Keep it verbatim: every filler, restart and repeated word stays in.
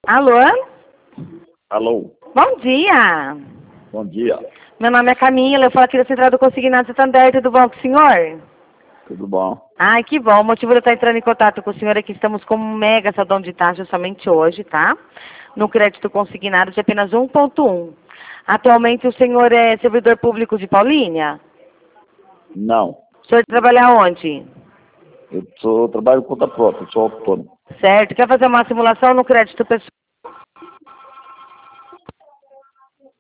Alô? Alô, Bom dia. bom dia, Meu nome é Camila, eu falo aqui da Central do Consignado Santander, tudo bom com o senhor? tudo bom? Ai, que bom. O motivo de eu estar entrando em contato com o senhor é que estamos com um mega saldão de taxa somente hoje, tá? No crédito consignado de apenas um ponto um. Atualmente o senhor é servidor público de Paulínia? Não, O senhor trabalha onde? eu sou, trabalho com conta própria, sou autônomo. Certo. Quer fazer uma simulação no crédito pessoal?